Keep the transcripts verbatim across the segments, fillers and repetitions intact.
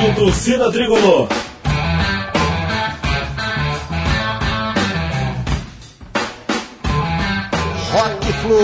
Rádio Torcida Tricolor. Rock Flu.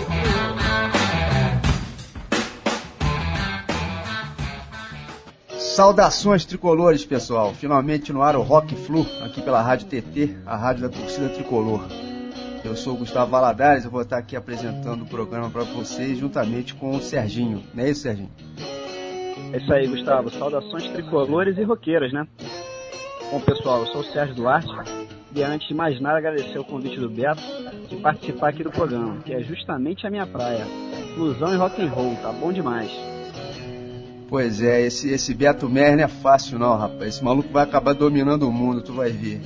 Saudações tricolores, pessoal. Finalmente no ar o Rock Flu, aqui pela Rádio T T, a rádio da Torcida Tricolor. Eu sou o Gustavo Valadares, eu vou estar aqui apresentando o programa para vocês juntamente com o Serginho. Não é isso, Serginho? É isso aí, Gustavo. Saudações tricolores e roqueiras, né? Bom, pessoal, eu sou o Sérgio Duarte e antes de mais nada agradecer o convite do Beto de participar aqui do programa, que é justamente a minha praia. Fusão e rock and roll, tá bom demais. Pois é, esse, esse Beto Mer não é fácil não, rapaz. Esse maluco vai acabar dominando o mundo, tu vai ver.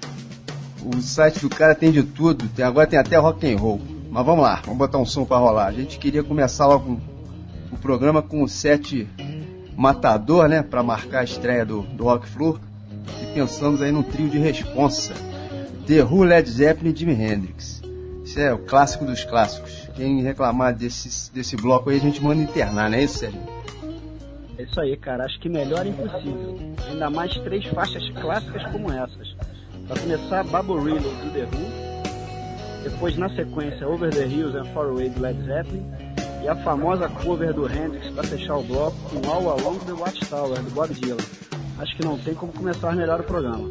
O site do cara tem de tudo, tem, agora tem até rock and roll. Mas vamos lá, vamos botar um som pra rolar. A gente queria começar logo o programa com o set matador, né? Pra marcar a estreia do, do Rock Flu. E pensamos aí num trio de responsa. The Who, Led Zeppelin e Jimi Hendrix. Isso é o clássico dos clássicos. Quem reclamar desse, desse bloco aí a gente manda internar, não é isso, Sérgio? É isso aí, cara. Acho que melhor é impossível. Ainda mais três faixas clássicas como essas. Para começar, Bubble Reload do The Who, depois na sequência Over the Hills and Far Away do Led Zeppelin e a famosa cover do Hendrix para fechar o bloco com All Along the Watchtower do Bob Dylan. Acho que não tem como começar melhor o programa.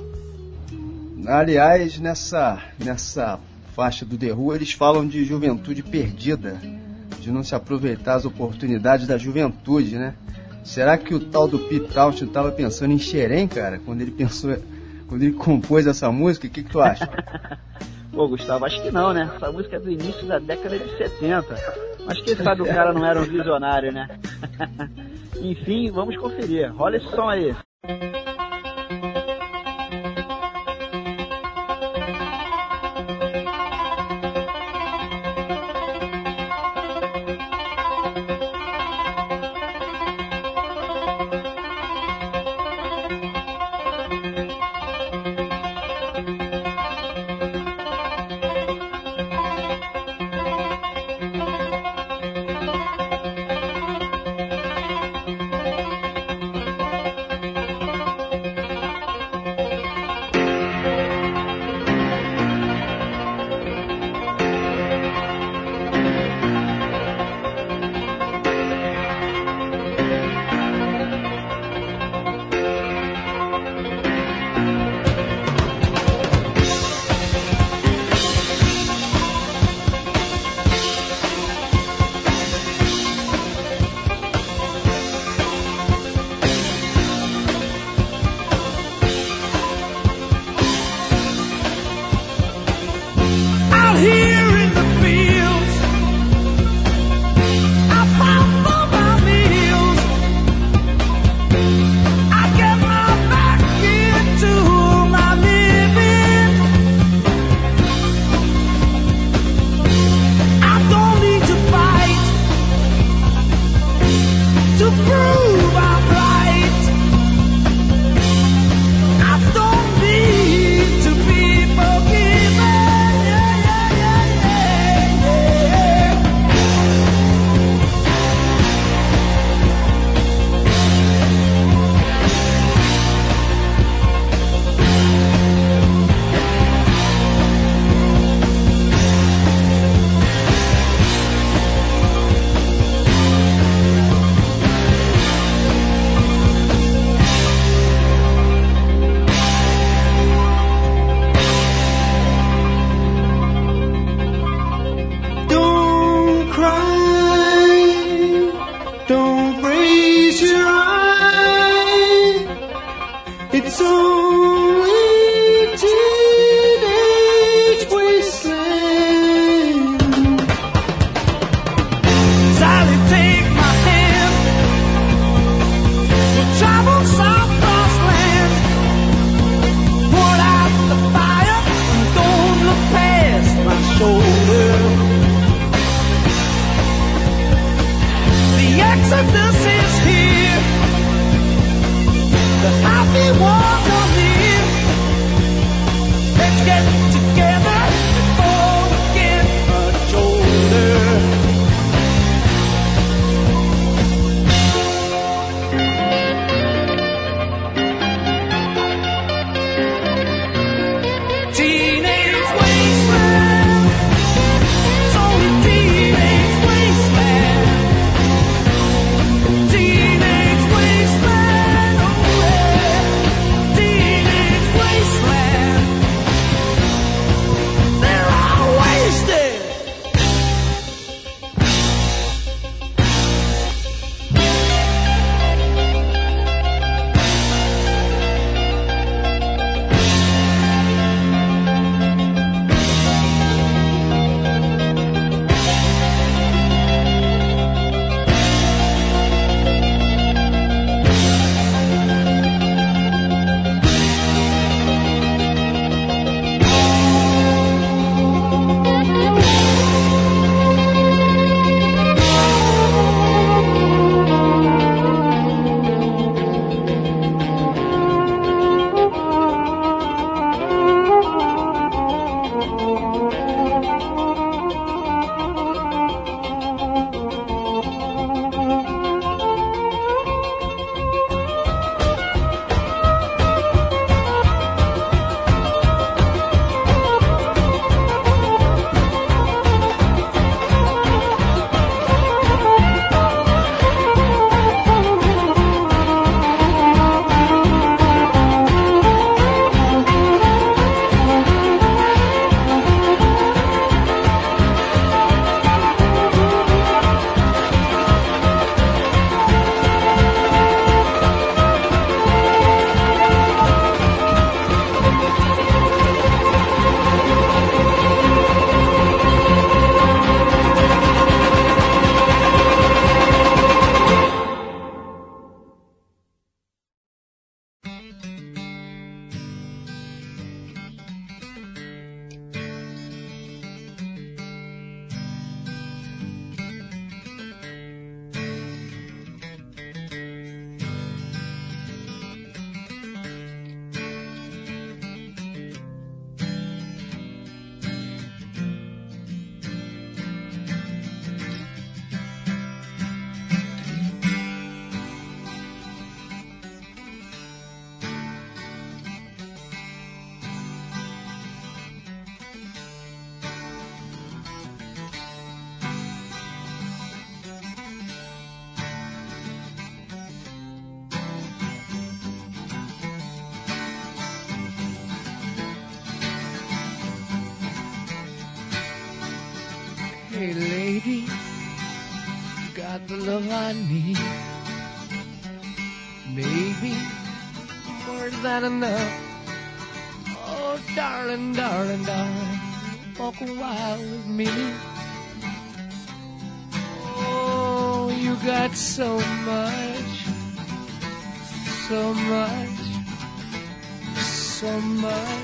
Aliás, nessa, nessa faixa do The Who, eles falam de juventude perdida, de não se aproveitar as oportunidades da juventude, né? Será que o tal do Pete Townshend estava pensando em Xerém, cara, quando ele pensou... Quando ele compôs essa música, o que, que tu acha? Pô, Gustavo, acho que não, né? Essa música é do início da década de setenta. Mas quem sabe o cara não era um visionário, né? Enfim, vamos conferir. Rola esse som aí. Accept Hey lady, got the love I need. Maybe more than enough. Oh darling, darling, darling, walk a while with me. Oh, you got so much, so much, so much.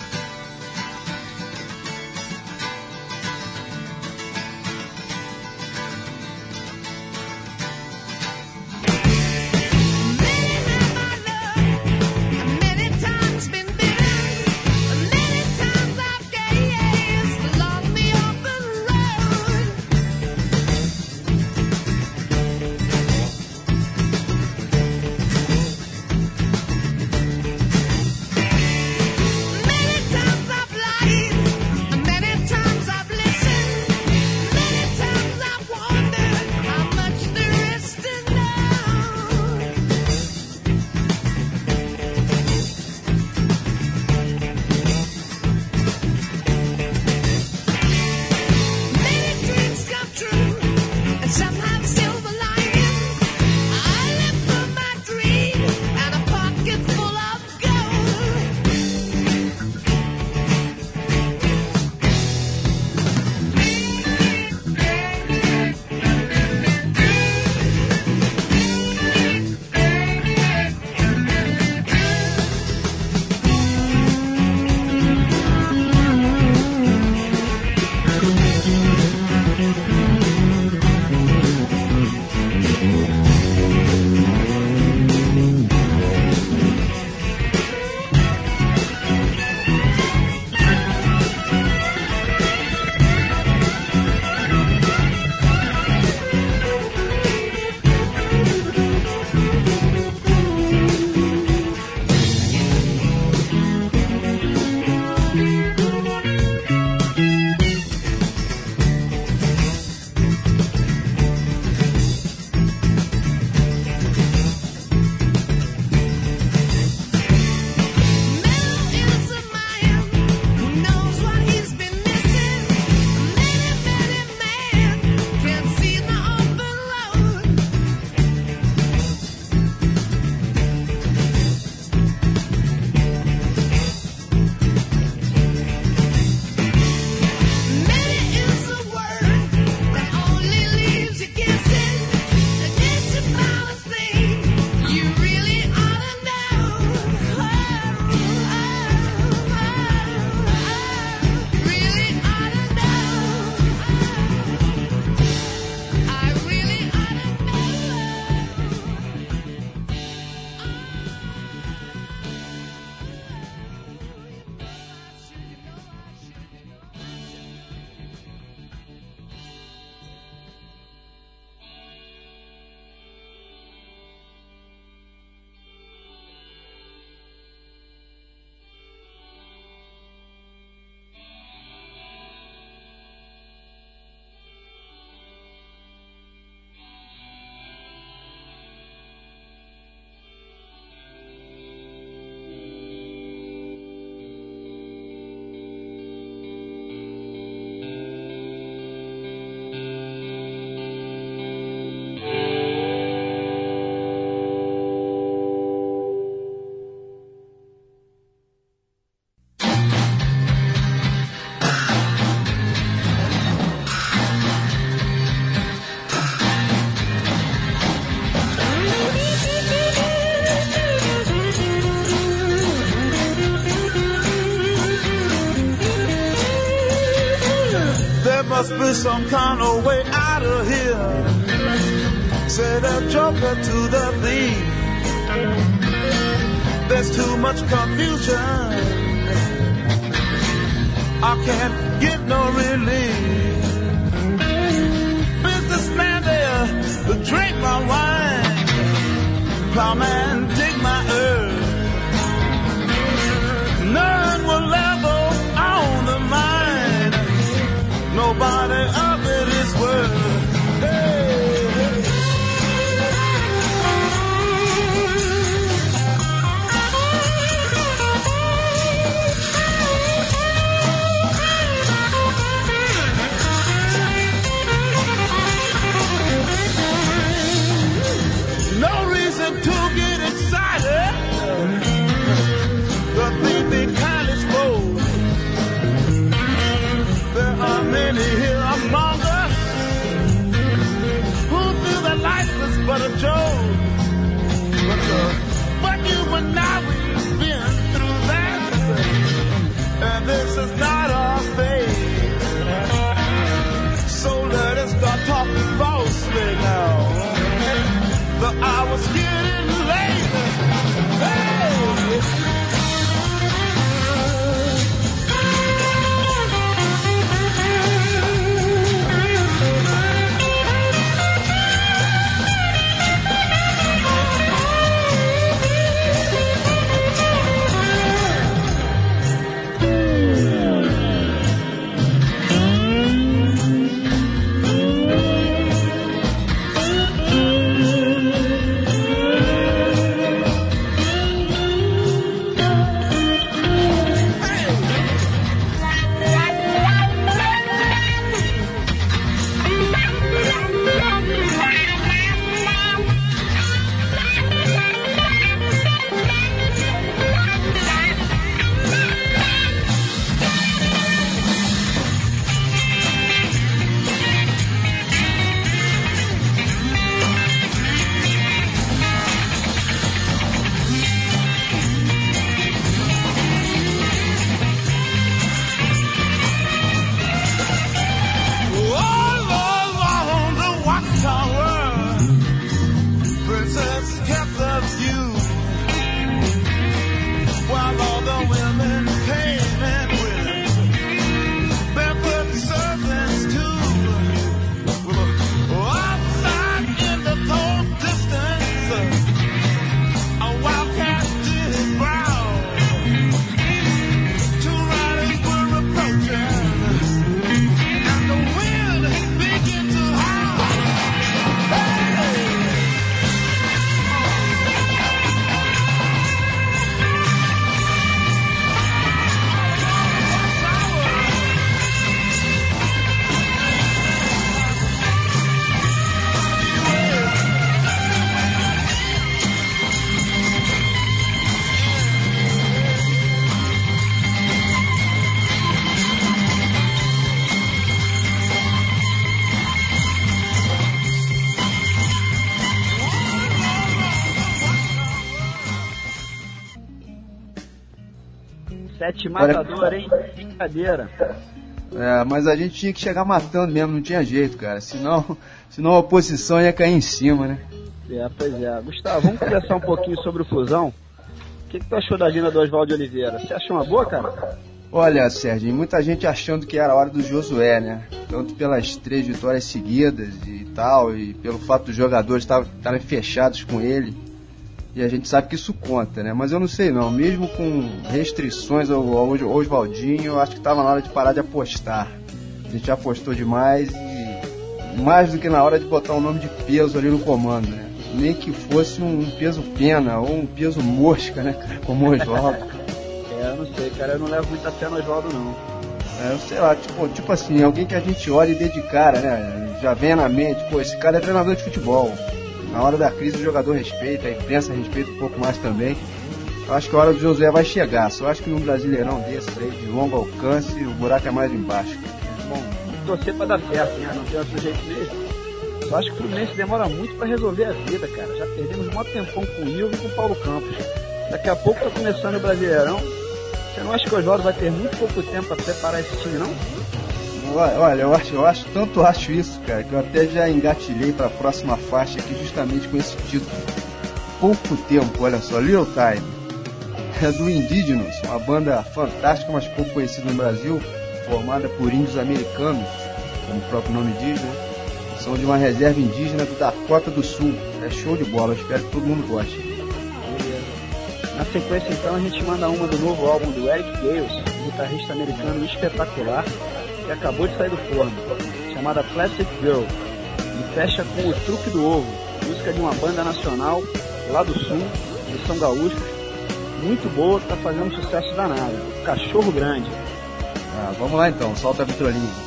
must be some kind of way out of here. Say the joker to the thief. There's too much confusion. I can't get no relief. Businessman there, drink my wine. Plowman, dig my earth. None will ever own the mine. Nobody of it is worth. Hey, hey. it's getting late. Hey! Sete matador, hein? Brincadeira. É, mas a gente tinha que chegar matando mesmo, não tinha jeito, cara. Senão, senão a oposição ia cair em cima, né? É, pois é. Gustavo, vamos conversar um pouquinho sobre o Fusão. O que, que tu achou da vinda do Oswaldo Oliveira? Você achou uma boa, cara? Olha, Sérgio, muita gente achando que era a hora do Josué, né? Tanto pelas três vitórias seguidas e tal, e pelo fato dos jogadores estarem fechados com ele. E a gente sabe que isso conta, né? Mas eu não sei não, mesmo com restrições ao, ao Oswaldinho, eu acho que estava na hora de parar de apostar. A gente já apostou demais e mais do que na hora de botar um nome de peso ali no comando, né? Nem que fosse um peso pena ou um peso mosca, né, cara? Como o Oswaldo. É, eu não sei, cara, eu não levo muita fé no Oswaldo, não. É, eu sei lá, tipo, tipo assim, alguém que a gente olha e dê de cara, né? Já vem na mente, pô, esse cara é treinador de futebol. Na hora da crise o jogador respeita, a imprensa respeita um pouco mais também. Eu acho que a hora do Josué vai chegar. Só acho que num Brasileirão desses aí, de longo alcance, o buraco é mais embaixo. Bom, torcer pra dar certo, né? Não tem outro jeito mesmo. Eu acho que o Fluminense demora muito pra resolver a vida, cara. Já perdemos um maior tempão com o Ilvo e com o Paulo Campos. Daqui a pouco tá começando o Brasileirão. Você não acha que o Oswaldo vai ter muito pouco tempo pra preparar esse time, não? Olha, eu acho, eu acho, tanto acho isso, cara, que eu até já engatilhei para a próxima faixa aqui justamente com esse título. Pouco tempo, olha só, Little Time. É do Indígenas, uma banda fantástica, mas pouco conhecida no Brasil, formada por índios americanos, como o próprio nome diz, né? São de uma reserva indígena do Dakota do Sul. É show de bola, eu espero que todo mundo goste. Beleza. Na sequência, então, a gente manda uma do novo álbum do Eric Gales, guitarrista americano espetacular, que acabou de sair do forno, chamada Plastic Girl, e fecha com O Truque do Ovo, música de uma banda nacional lá do sul, de São Gaúchos, muito boa, que tá fazendo um sucesso danado, Cachorro Grande. Ah, vamos lá então, solta a vitrolinha.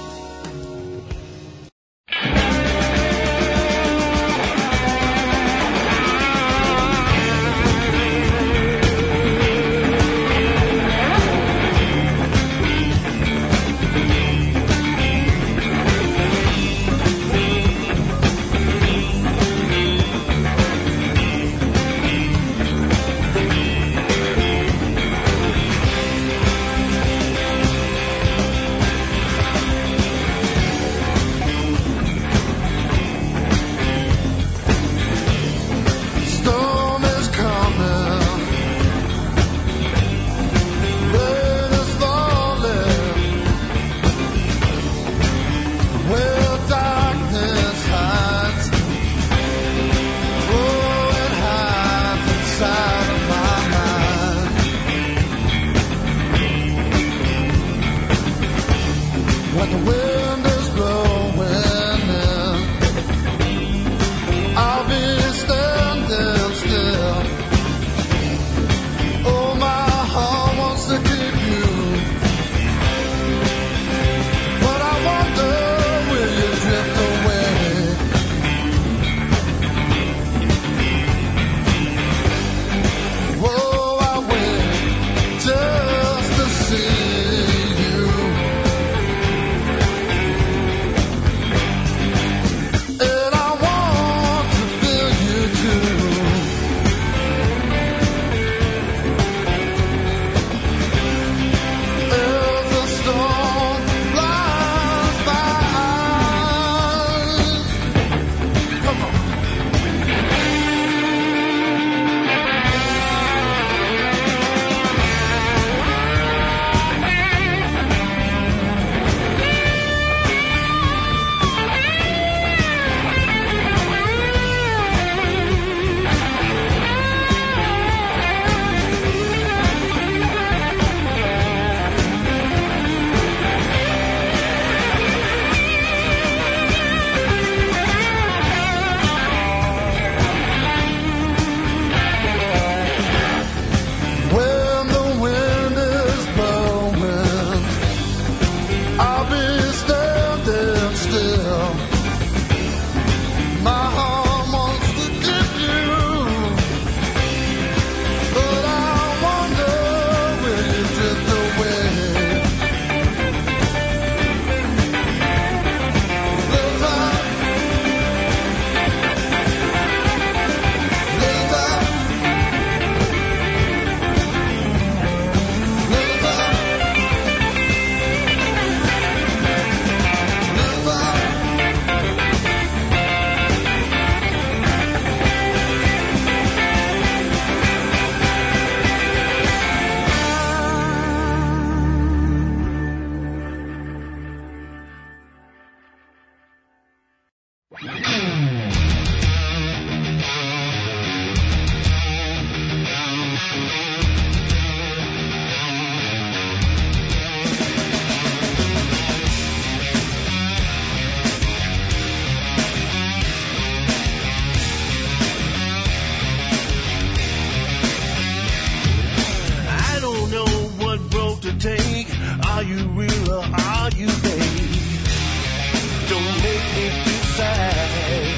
Take, are you real or are you fake? Don't make me decide.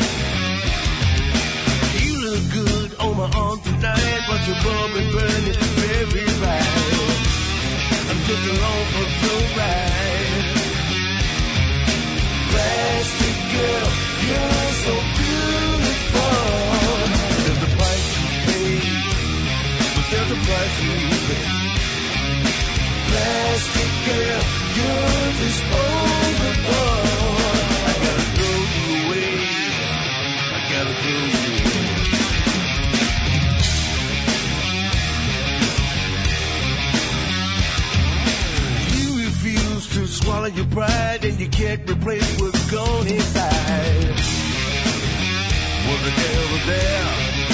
You look good on my arm tonight, but your bubble burning very bright. I'm just along for the ride. Plastic girl, you're so beautiful. There's a price you pay, but there's a price you pay. Plastic girl, you're disposable. I gotta throw you away. I gotta throw you away. You refuse to swallow your pride, and you can't replace what's gone inside. Was the devil there?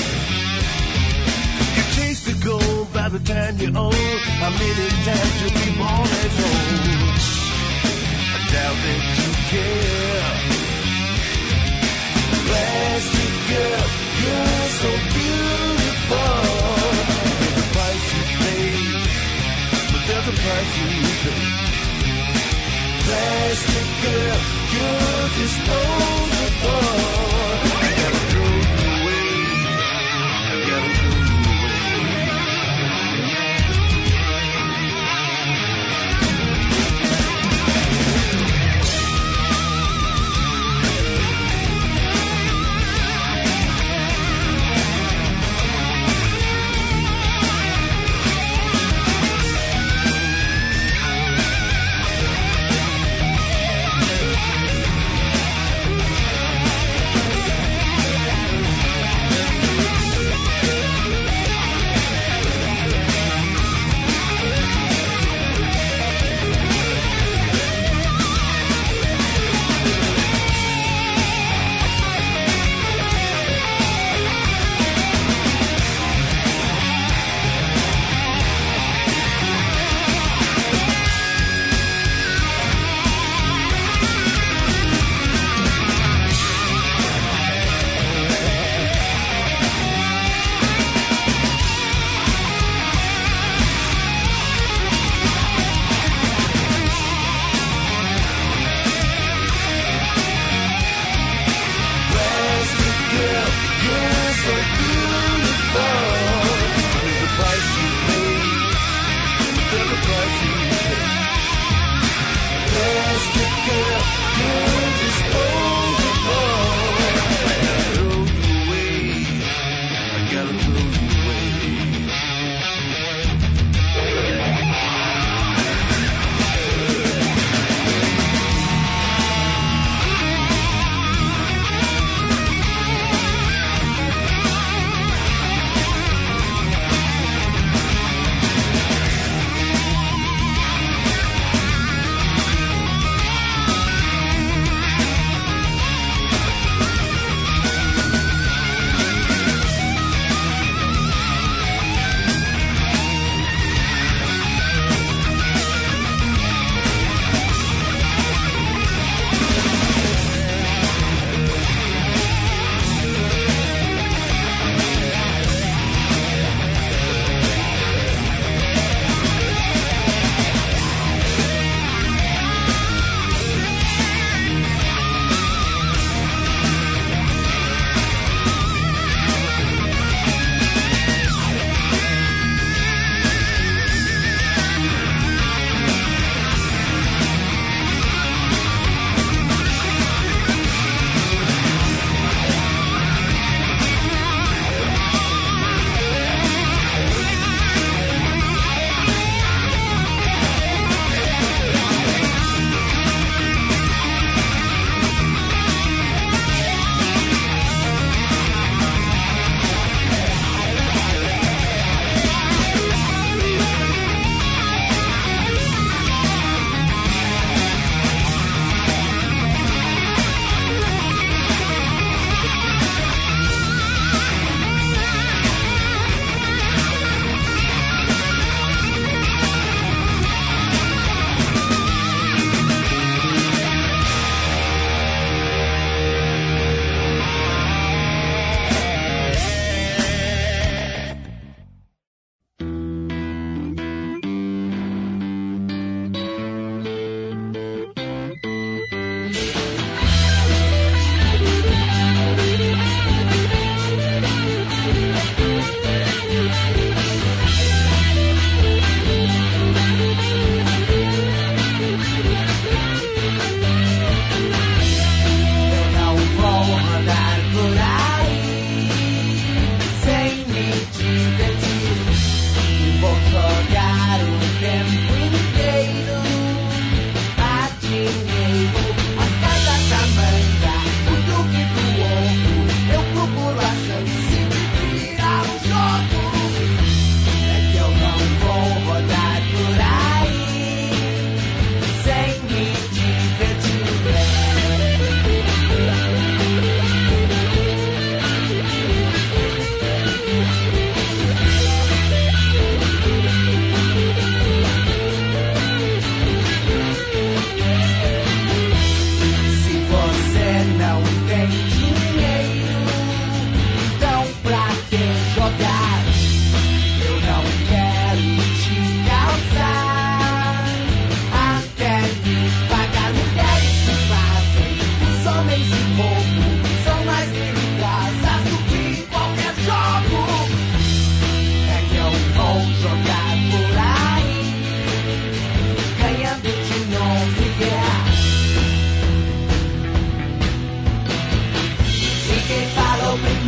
To go by the time you're old. How many times you'll be born as old? I doubt that you care. Plastic girl, you're so beautiful. There's a price you pay, but there's a price you pay. Plastic girl, you're disposable. I gotta throw you away. I gotta throw you away.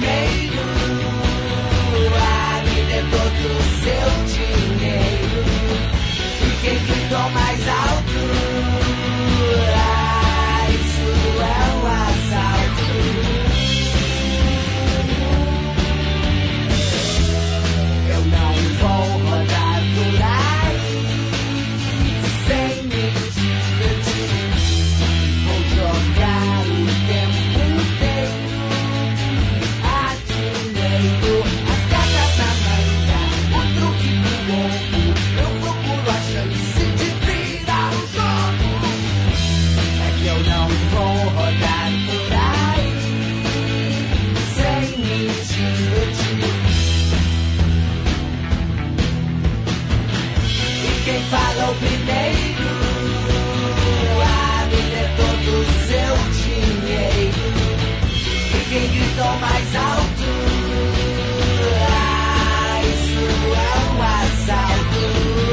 primeiro. Ah, me dê todo o seu dinheiro. E quem gritou mais alto? Ah, isso é um assalto. Eu não vou rodar por aí sem me divertir. Vou jogar o tempo inteiro a dinheiro. As cartas na manga, o truque do louco. Eu procuro a chance de virar o jogo. É que eu não vou rodar por aí sem me divertir. E quem falou primeiro? Ah, me dê todo o seu dinheiro. E quem gritou mais alto? Ah, isso é um assalto.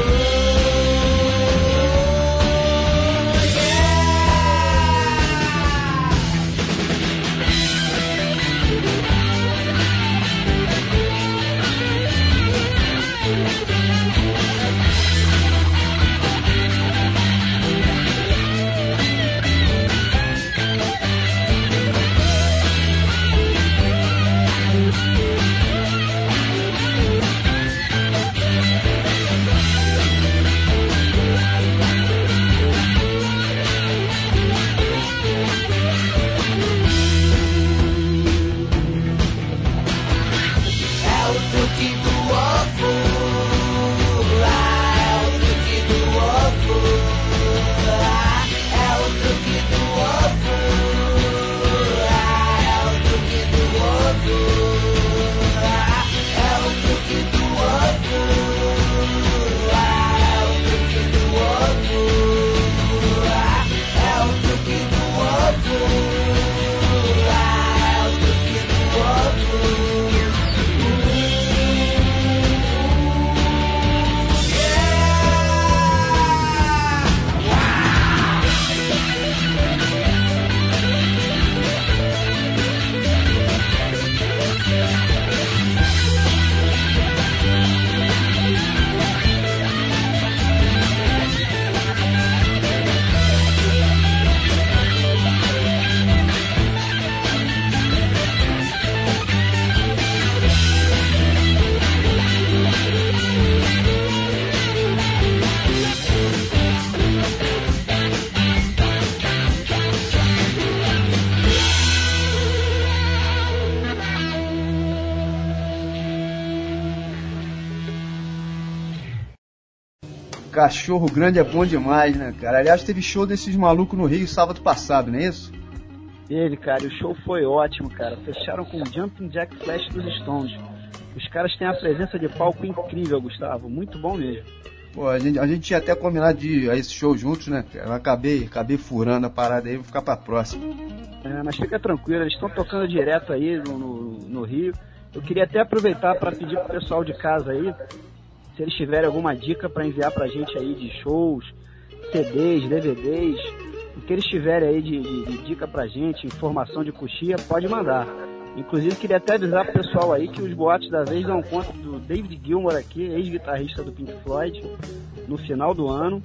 Cachorro Grande é bom demais, né, cara? Aliás, teve show desses malucos no Rio sábado passado, não é isso? Teve, cara, e o show foi ótimo, cara. Fecharam com o Jumping Jack Flash dos Stones. Os caras têm a presença de palco incrível, Gustavo. Muito bom mesmo. Pô, a gente, a gente tinha até combinado de ir a esse show juntos, né? Eu acabei, acabei furando a parada aí, vou ficar pra próxima. É, mas fica tranquilo, eles estão tocando direto aí no, no, no Rio. Eu queria até aproveitar para pedir pro pessoal de casa aí, se eles tiverem alguma dica para enviar pra gente aí de shows, C Ds, D V Ds, o que eles tiverem aí de, de, de dica pra gente, informação de coxia, pode mandar. Inclusive, queria até avisar pro pessoal aí que os boatos da vez dão conta do David Gilmour aqui, ex-guitarrista do Pink Floyd, no final do ano.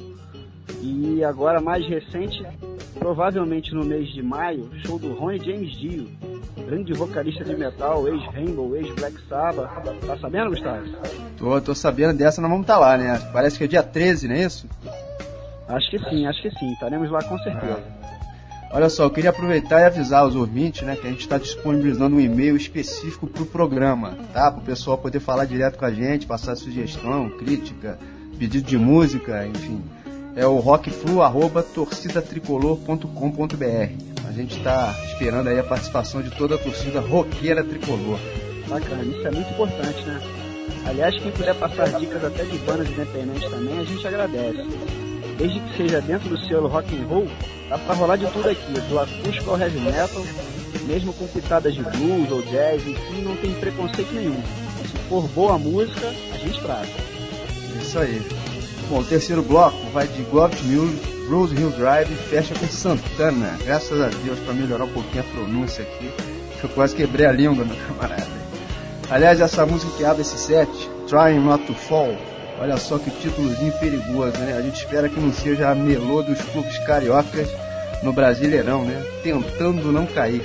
E agora, mais recente, provavelmente no mês de maio, show do Ronnie James Dio, grande vocalista de metal, ex-Rainbow, ex-Black Sabbath. Tá sabendo, Gustavo? Tô, tô sabendo dessa, nós vamos estar lá, né? Parece que é dia treze, não é isso? Acho que sim, acho que sim. Estaremos lá com certeza. Olha só, eu queria aproveitar e avisar os ouvintes, né, que a gente está disponibilizando um e-mail específico para o programa, tá? Para o pessoal poder falar direto com a gente, passar sugestão, crítica, pedido de música, enfim. É o rockflu arroba torcida tricolor ponto com ponto b r. A gente está esperando aí a participação de toda a torcida roqueira tricolor. Bacana, isso é muito importante, né? Aliás, quem puder passar dicas até de bandas independentes também, a gente agradece. Desde que seja dentro do selo rock and roll, dá pra rolar de tudo aqui, do acústico ao heavy metal, mesmo com pitadas de blues ou jazz, enfim, não tem preconceito nenhum. Se for boa música, a gente traz. Isso aí. Bom, o terceiro bloco vai de Gov't Mule, Rose Hill Drive e fecha com Santana. Graças a Deus, para melhorar um pouquinho a pronúncia aqui. Eu quase quebrei a língua, meu camarada. Aliás, essa música que abre esse set, Trying Not to Fall, olha só que títulozinho perigoso, né? A gente espera que não seja a melô dos clubes cariocas no Brasileirão, né? Tentando não cair.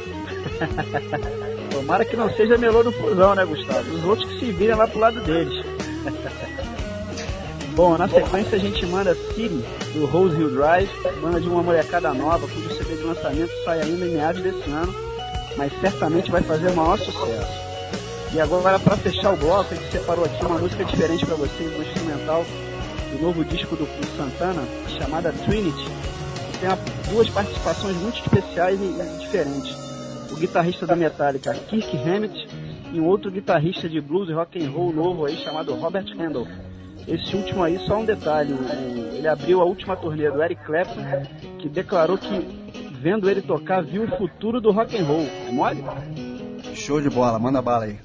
Tomara que não seja melô do Fusão, né, Gustavo? Os outros que se virem lá pro lado deles. Bom, na sequência a gente manda City, do Rose Hill Drive, banda de uma molecada nova, cujo C D de lançamento sai ainda em meados desse ano, mas certamente vai fazer o maior sucesso. E agora, para fechar o bloco, a gente separou aqui uma música diferente para vocês, uma instrumental do novo disco do, do Santana, chamada Trinity, que tem uma, duas participações muito especiais e, e diferentes. O guitarrista da Metallica, Kirk Hammett, e um outro guitarrista de blues e rock and roll novo aí, chamado Robert Handel. Esse último aí, só um detalhe, ele abriu a última turnê do Eric Clapton, que declarou que, vendo ele tocar, viu o futuro do rock and roll. É mole? Show de bola, manda bala aí.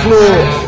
Flu.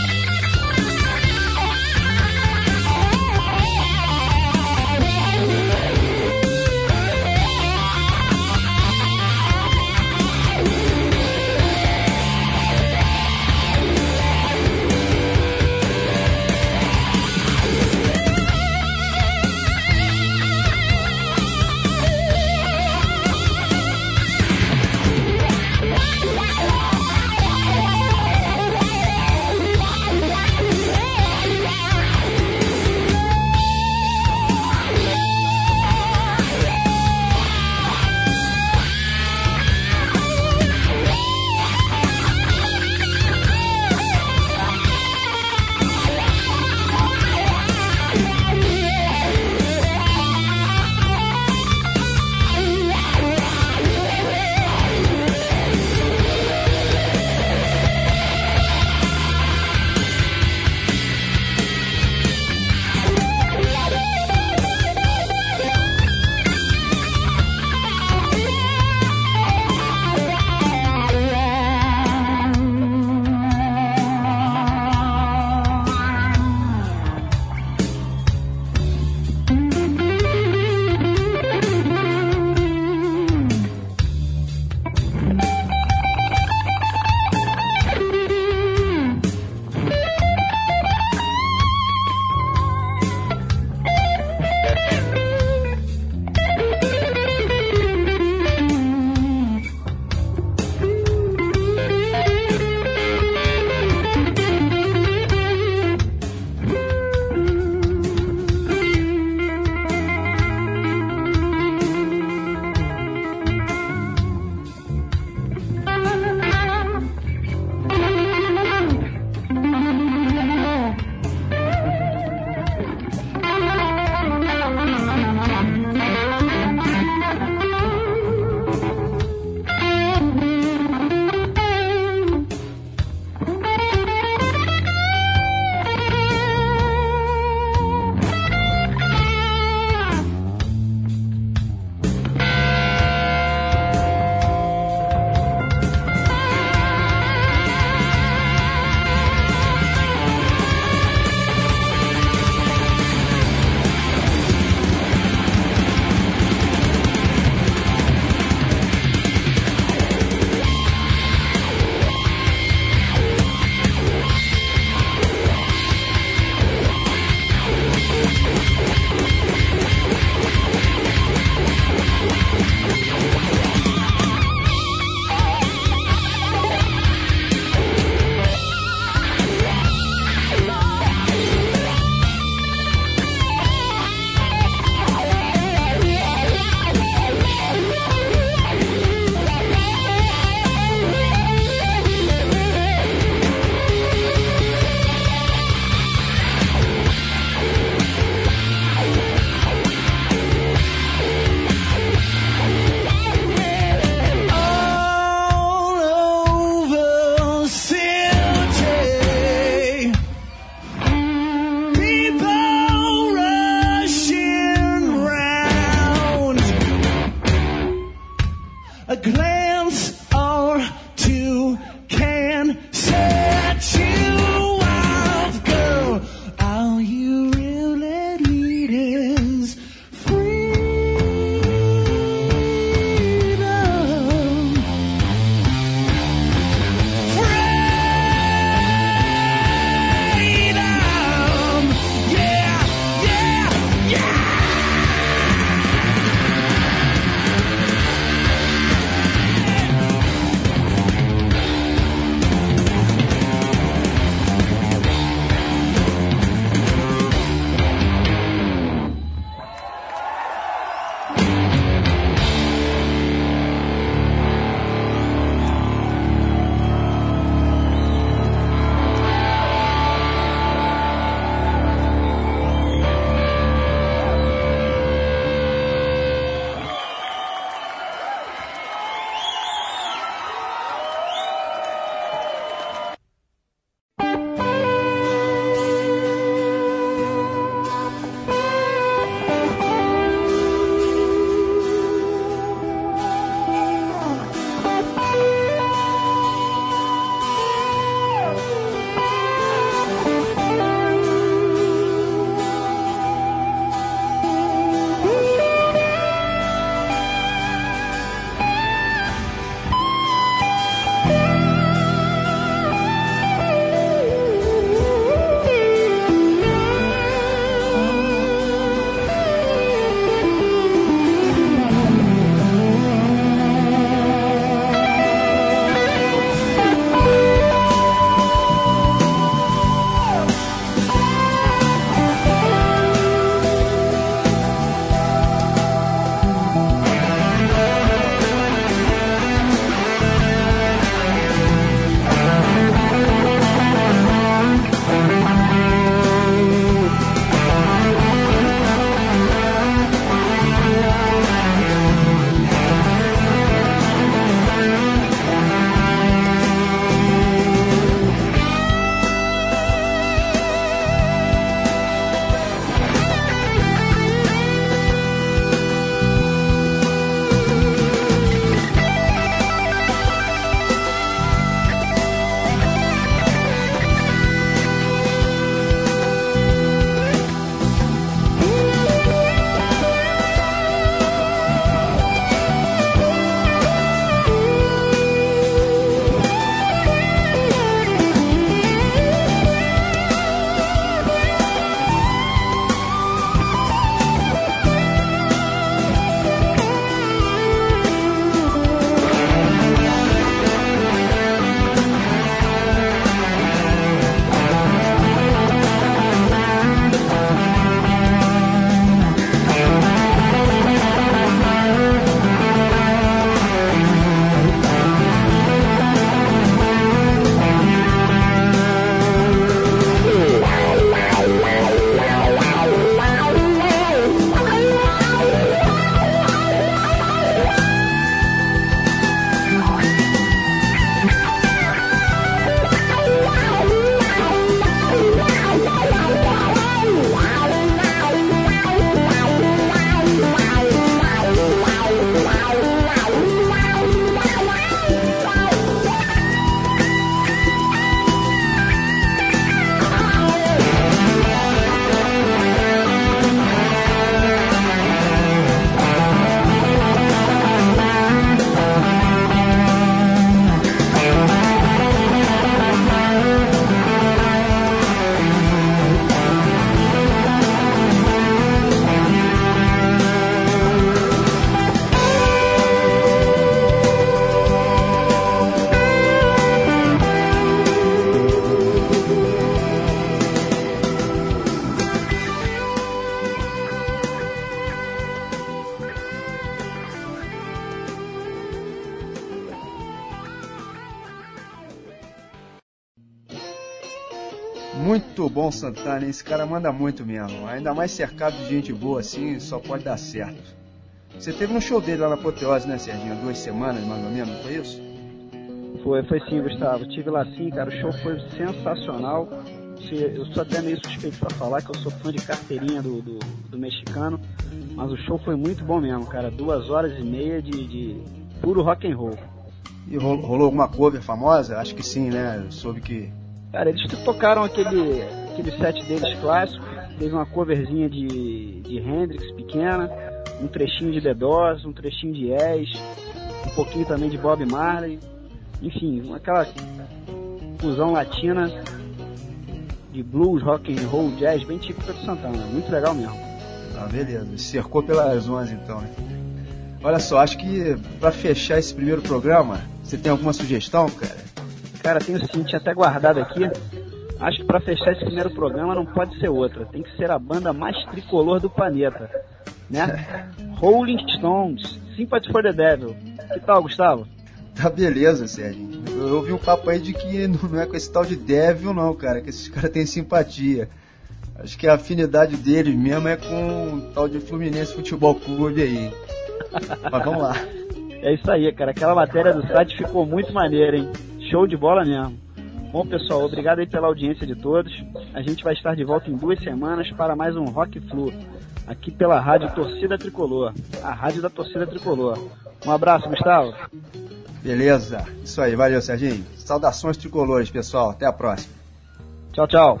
Muito bom, Santana, esse cara manda muito mesmo. Ainda mais cercado de gente boa assim, só pode dar certo. Você teve no show dele lá na Apoteose, né, Serginho? Duas semanas, mais ou menos, não foi isso? Foi, foi sim, Gustavo. Tive lá sim, cara. O show foi sensacional. Eu sou até meio suspeito pra falar que eu sou fã de carteirinha do, do, do mexicano. Mas o show foi muito bom mesmo, cara. Duas horas e meia de, de puro rock and roll. E rolou alguma cover famosa? Acho que sim, né? Eu soube que... Cara, eles tocaram aquele, aquele set deles clássico. Teve uma coverzinha de, de Hendrix pequena, um trechinho de The Doors, um trechinho de Yes, um pouquinho também de Bob Marley. Enfim, aquela fusão latina de blues, rock and roll, jazz, bem típica do Santana. Muito legal mesmo. Ah, beleza. Cercou pelas onze então, né? Olha só, acho que pra fechar esse primeiro programa, você tem alguma sugestão, cara? Cara, tenho sim, tinha até guardado aqui. Acho que pra fechar esse primeiro programa não pode ser outra. Tem que ser a banda mais tricolor do planeta, né? Rolling Stones, Sympathy for the Devil. Que tal, Gustavo? Tá beleza, Serginho. Eu ouvi um papo aí de que não é com esse tal de Devil não, cara, que esses caras têm simpatia. Acho que a afinidade deles mesmo é com o tal de Fluminense Futebol Clube aí. Mas vamos lá. É isso aí, cara. Aquela matéria do site ficou muito maneira, hein? Show de bola mesmo. Bom, pessoal, obrigado aí pela audiência de todos. A gente vai estar de volta em duas semanas para mais um Rock Flu, aqui pela Rádio Torcida Tricolor, a rádio da Torcida Tricolor. Um abraço, Gustavo. Beleza. Isso aí. Valeu, Serginho. Saudações tricolores, pessoal. Até a próxima. Tchau, tchau.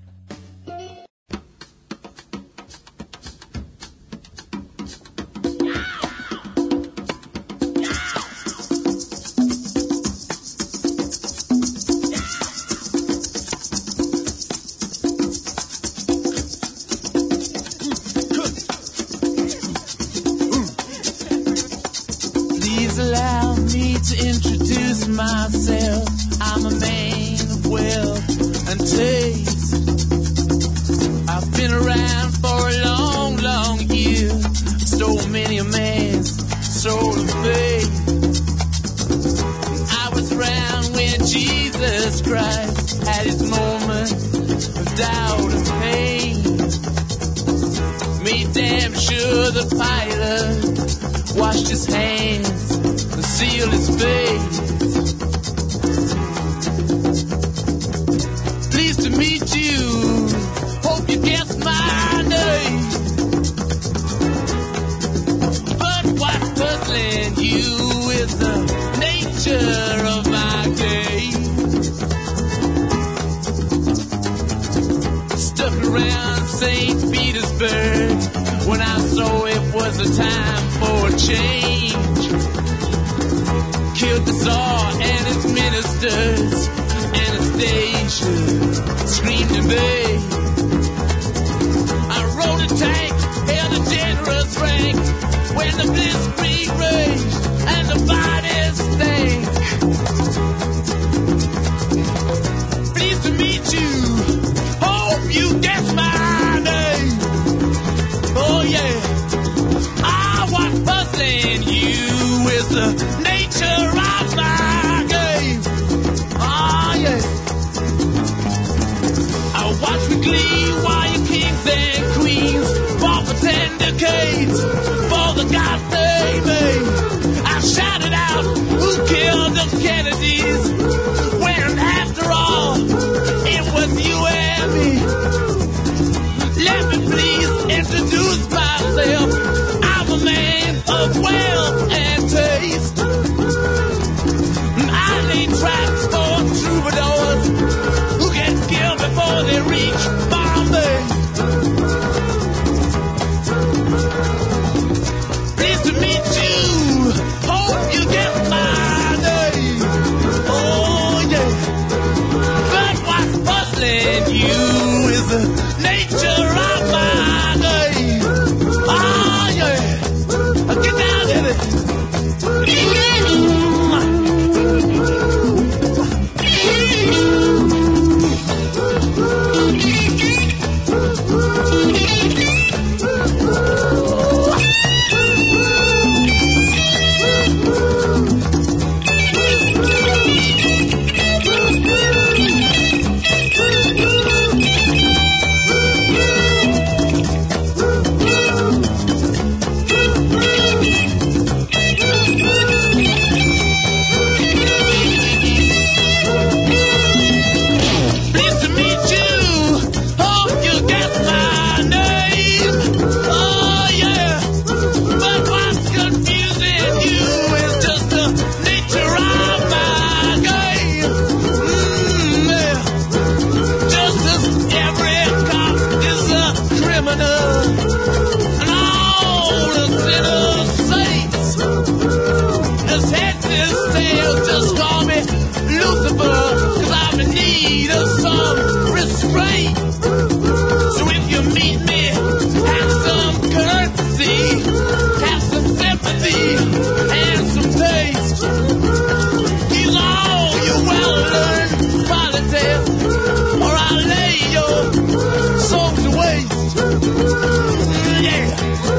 Myself, I'm a man of wealth and taste. I've been around for a long, long year. Stole many a man's soul of faith. I was around when Jesus Christ had his moment of doubt and pain. Made damn sure the pilot washed his hands and sealed his face. Pleased to meet you, hope you guessed my name. But what's puzzling you is the nature of my game. Stuck around Saint Petersburg when I saw it was a time for a change. Killed the Tsar and his ministers. Anastasia screamed in vain. I rode a tank, held a generous rank when the blitzkrieg raged and the bodies stank. Pleased to meet you, hope you guess my name. Oh yeah, I was puzzling you is the nature of my game. Ah yeah. I watch with glee while your kings and queens fought for ten decades for the God they made. I shouted out, who killed the Kennedys? When after all, it was you and me. Let me please introduce myself. I'm a man of wealth and taste. I lay traps for troubadours who get killed before they reach Bombay. Pleased to meet you, hope you get my name. Oh yeah, but what's puzzling you is the nature of my game. Oh yeah, get down in it. Thank you. will just call me Lucifer, 'cause I'm in need of some restraint. So if you meet me, have some courtesy, have some sympathy, and some taste. Use all your well-learned qualities, or I'll lay your soul to waste. Yeah.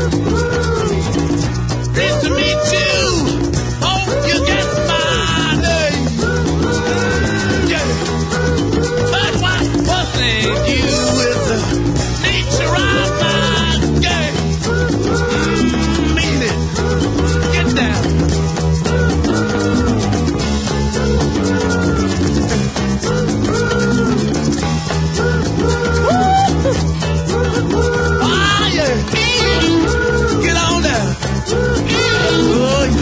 Pleased to meet you. Hope you get my name. Yeah. But what wasn't you is the nature of my game. Mm, mean it. Get down. Ah, yeah. Get on down. Oh, yeah.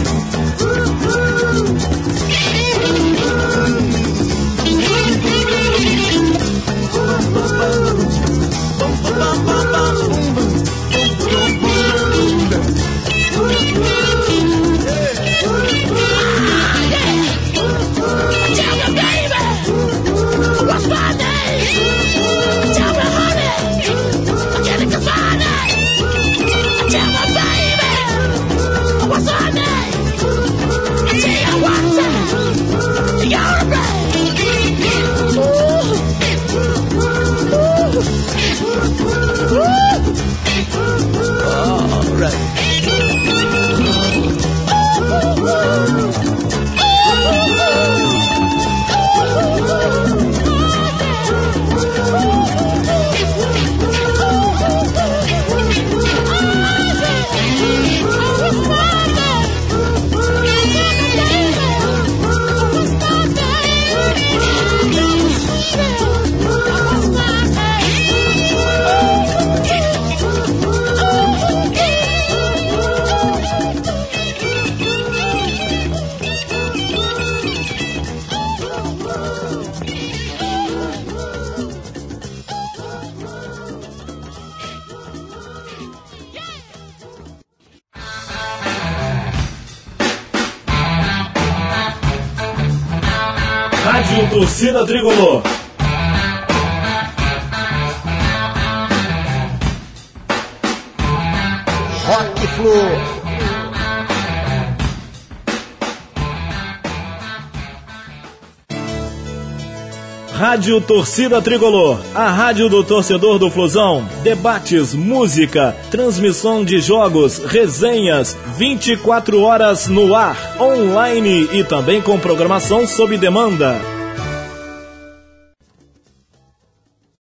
Rádio Torcida Tricolor. Rock Flu. Rádio Torcida Tricolor, a rádio do torcedor do Flusão. Debates, música, transmissão de jogos, resenhas, vinte e quatro horas no ar, online e também com programação sob demanda.